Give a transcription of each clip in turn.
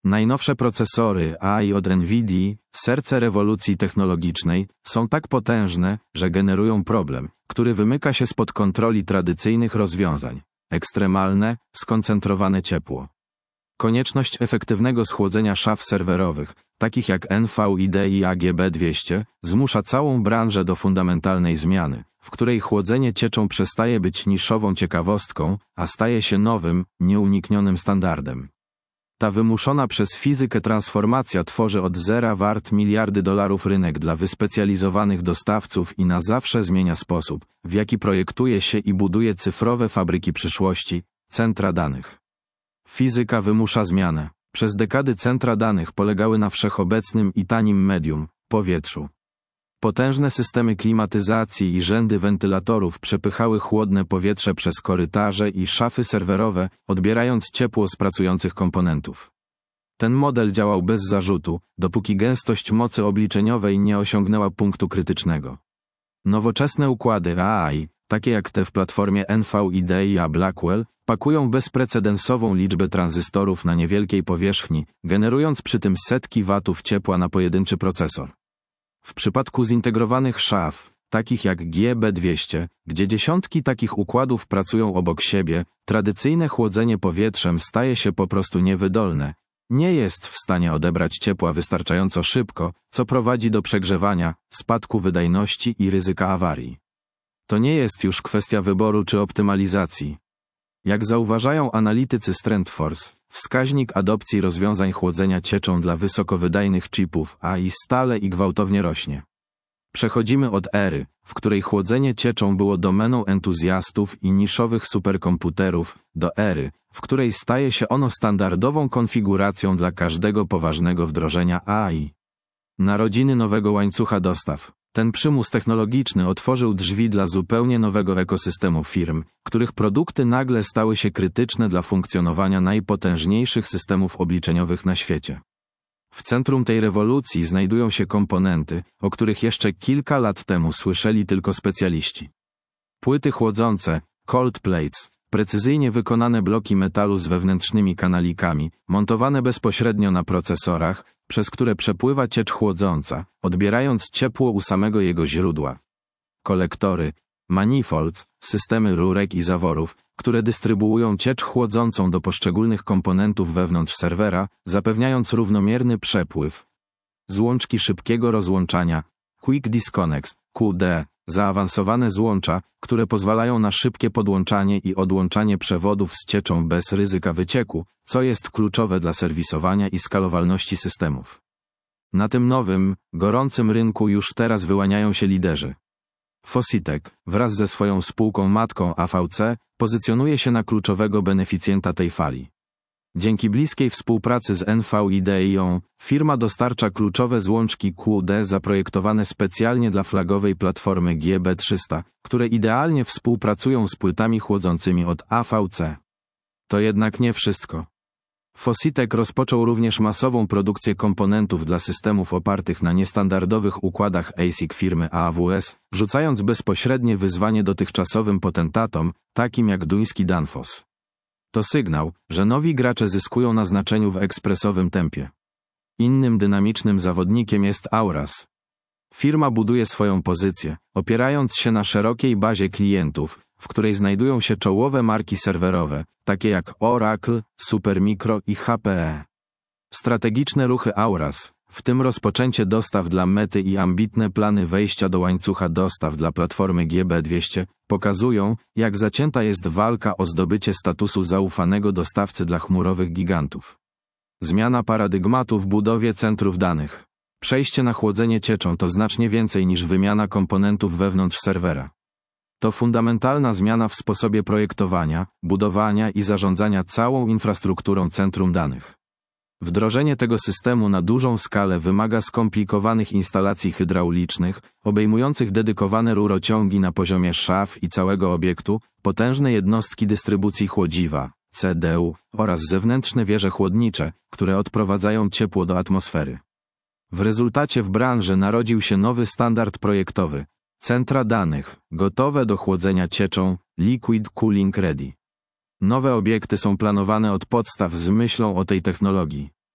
Najnowsze procesory AI od NVIDIA, serce rewolucji technologicznej, są tak potężne, że generują problem, który wymyka się spod kontroli tradycyjnych rozwiązań. Ekstremalne, skoncentrowane ciepło. Konieczność efektywnego schłodzenia szaf serwerowych, takich jak NVIDIA i AGB200, zmusza całą branżę do fundamentalnej zmiany, w której chłodzenie cieczą przestaje być niszową ciekawostką, a staje się nowym, nieuniknionym standardem. Ta wymuszona przez fizykę transformacja tworzy od zera wart miliardy dolarów rynek dla wyspecjalizowanych dostawców i na zawsze zmienia sposób, w jaki projektuje się i buduje cyfrowe fabryki przyszłości, centra danych. Fizyka wymusza zmianę. Przez dekady centra danych polegały na wszechobecnym i tanim medium, powietrzu. Potężne systemy klimatyzacji i rzędy wentylatorów przepychały chłodne powietrze przez korytarze i szafy serwerowe, odbierając ciepło z pracujących komponentów. Ten model działał bez zarzutu, dopóki gęstość mocy obliczeniowej nie osiągnęła punktu krytycznego. Nowoczesne układy AI, takie jak te w platformie NVIDIA Blackwell, pakują bezprecedensową liczbę tranzystorów na niewielkiej powierzchni, generując przy tym setki watów ciepła na pojedynczy procesor. W przypadku zintegrowanych szaf, takich jak GB200, gdzie dziesiątki takich układów pracują obok siebie, tradycyjne chłodzenie powietrzem staje się po prostu niewydolne. Nie jest w stanie odebrać ciepła wystarczająco szybko, co prowadzi do przegrzewania, spadku wydajności i ryzyka awarii. To nie jest już kwestia wyboru czy optymalizacji. Jak zauważają analitycy z TrendForce, wskaźnik adopcji rozwiązań chłodzenia cieczą dla wysokowydajnych chipów AI stale i gwałtownie rośnie. Przechodzimy od ery, w której chłodzenie cieczą było domeną entuzjastów i niszowych superkomputerów, do ery, w której staje się ono standardową konfiguracją dla każdego poważnego wdrożenia AI. Narodziny nowego łańcucha dostaw. Ten przymus technologiczny otworzył drzwi dla zupełnie nowego ekosystemu firm, których produkty nagle stały się krytyczne dla funkcjonowania najpotężniejszych systemów obliczeniowych na świecie. W centrum tej rewolucji znajdują się komponenty, o których jeszcze kilka lat temu słyszeli tylko specjaliści. Płyty chłodzące, cold plates, precyzyjnie wykonane bloki metalu z wewnętrznymi kanalikami, montowane bezpośrednio na procesorach, przez które przepływa ciecz chłodząca, odbierając ciepło u samego jego źródła. Kolektory, manifolds, systemy rurek i zaworów, które dystrybuują ciecz chłodzącą do poszczególnych komponentów wewnątrz serwera, zapewniając równomierny przepływ. Złączki szybkiego rozłączania, Quick Disconnects, QD, zaawansowane złącza, które pozwalają na szybkie podłączanie i odłączanie przewodów z cieczą bez ryzyka wycieku, co jest kluczowe dla serwisowania i skalowalności systemów. Na tym nowym, gorącym rynku już teraz wyłaniają się liderzy. Fositec, wraz ze swoją spółką matką AVC, pozycjonuje się na kluczowego beneficjenta tej fali. Dzięki bliskiej współpracy z NVIDIA, firma dostarcza kluczowe złączki QD zaprojektowane specjalnie dla flagowej platformy GB300, które idealnie współpracują z płytami chłodzącymi od AVC. To jednak nie wszystko. Fositec rozpoczął również masową produkcję komponentów dla systemów opartych na niestandardowych układach ASIC firmy AWS, rzucając bezpośrednie wyzwanie dotychczasowym potentatom, takim jak duński Danfoss. To sygnał, że nowi gracze zyskują na znaczeniu w ekspresowym tempie. Innym dynamicznym zawodnikiem jest Auras. Firma buduje swoją pozycję, opierając się na szerokiej bazie klientów, w której znajdują się czołowe marki serwerowe, takie jak Oracle, Supermicro i HPE. Strategiczne ruchy Auras, w tym rozpoczęcie dostaw dla Mety i ambitne plany wejścia do łańcucha dostaw dla platformy GB200, pokazują, jak zacięta jest walka o zdobycie statusu zaufanego dostawcy dla chmurowych gigantów. Zmiana paradygmatu w budowie centrów danych. Przejście na chłodzenie cieczą to znacznie więcej niż wymiana komponentów wewnątrz serwera. To fundamentalna zmiana w sposobie projektowania, budowania i zarządzania całą infrastrukturą centrum danych. Wdrożenie tego systemu na dużą skalę wymaga skomplikowanych instalacji hydraulicznych, obejmujących dedykowane rurociągi na poziomie szaf i całego obiektu, potężne jednostki dystrybucji chłodziwa, CDU, oraz zewnętrzne wieże chłodnicze, które odprowadzają ciepło do atmosfery. W rezultacie w branży narodził się nowy standard projektowy – centra danych, gotowe do chłodzenia cieczą, Liquid Cooling Ready. Nowe obiekty są planowane od podstaw z myślą o tej technologii.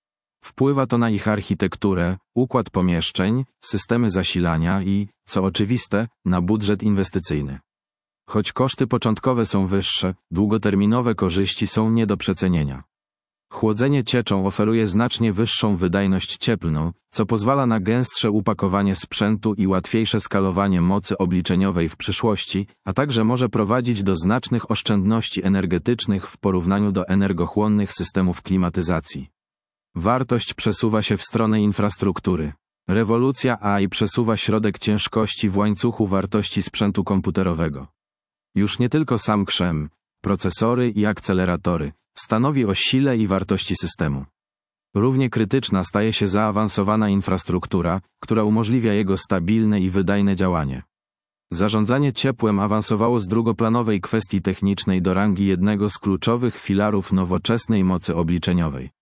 Wpływa to na ich architekturę, układ pomieszczeń, systemy zasilania i, co oczywiste, na budżet inwestycyjny. Choć koszty początkowe są wyższe, długoterminowe korzyści są nie do przecenienia. Chłodzenie cieczą oferuje znacznie wyższą wydajność cieplną, co pozwala na gęstsze upakowanie sprzętu i łatwiejsze skalowanie mocy obliczeniowej w przyszłości, a także może prowadzić do znacznych oszczędności energetycznych w porównaniu do energochłonnych systemów klimatyzacji. Wartość przesuwa się w stronę infrastruktury. Rewolucja AI przesuwa środek ciężkości w łańcuchu wartości sprzętu komputerowego. Już nie tylko sam krzem, procesory i akceleratory stanowi o sile i wartości systemu. Równie krytyczna staje się zaawansowana infrastruktura, która umożliwia jego stabilne i wydajne działanie. Zarządzanie ciepłem awansowało z drugoplanowej kwestii technicznej do rangi jednego z kluczowych filarów nowoczesnej mocy obliczeniowej.